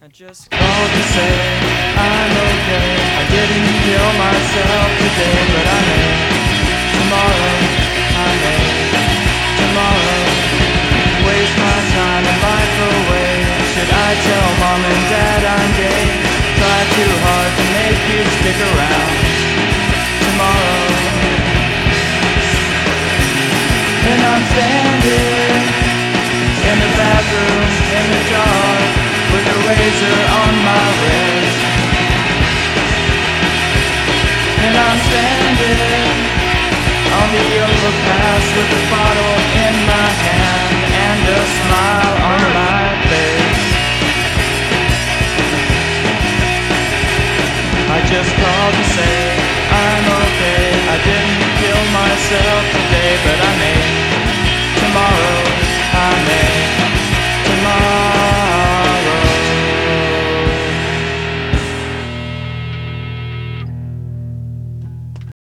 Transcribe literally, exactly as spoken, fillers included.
I just called to say I'm okay. I didn't kill myself today, but I may. Tomorrow, I may. Tomorrow, waste my time and life away. Should I tell mom and dad I'm gay? Try too hard to make you stick around.